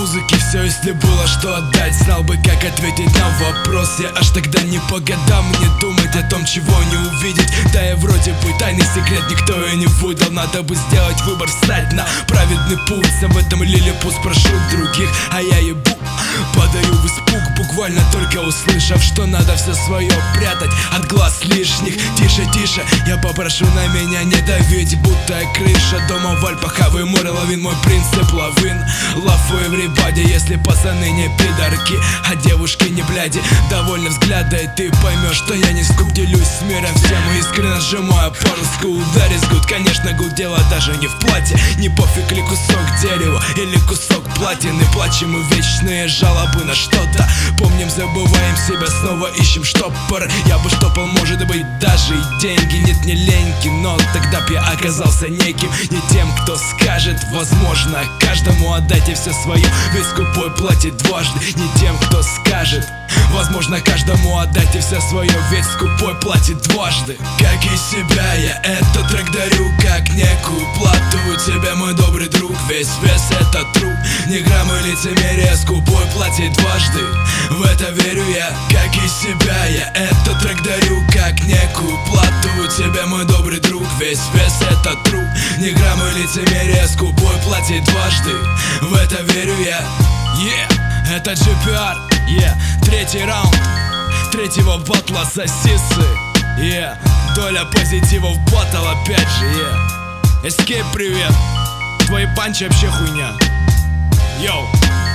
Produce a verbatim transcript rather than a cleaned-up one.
музыки все, если было что отдать, знал бы, как ответить на вопрос. Я аж тогда не по годам мне думать о том, чего не увидеть. Да и вроде бы тайный секрет никто и не выдал. Надо бы сделать выбор, встать на праведный путь. Об этом лилипут спрошу других, а я ебу, падаю в испуг, буквально только услышав, что надо все свое прятать от глаз лишних. Тише, тише, я попрошу на меня не давить, будто крыша дома в Альпах, а вы море лавин. Мой принцип лавин, love for everybody. Если пацаны не пидорки, а девушки не бляди, довольны взгляда, и ты поймешь, что я не скуп, делюсь с миром всем и искренне сжимаю паруску. That is good, конечно, good, дело даже не в платье, не пофиг ли кусок дерева или кусок платины. Плачем мы вечные жалобы на что-то, помним, забываем себя, снова ищем штопор. Я бы штопал, может быть, даже и деньги. Нет, не леньки, но тогда б я оказался неким, не тем, кто скажет, возможно, каждому отдайте все свое, ведь скупой платит дважды. Не тем, кто скажет, возможно, каждому отдайте все свое, ведь скупой платит дважды. Как и себя я этот трек дарю, как некую плату тебе, мой добрый друг. Весь вес это труп, ни грамма лицемерия, скупой платит дважды. В это верю я, как и себя я этот трек дарю, как некую плату тебе, мой добрый друг. Весь вес это труп, ни грамма лицемерия, скупой платит дважды. В это верю я. Yeah, это джи пи ар, yeah, третий раунд третьего батла сосисы. Yeah, доля позитива в батл опять же, yeah. Escape, привет, твои панчи вообще хуйня. Йоу.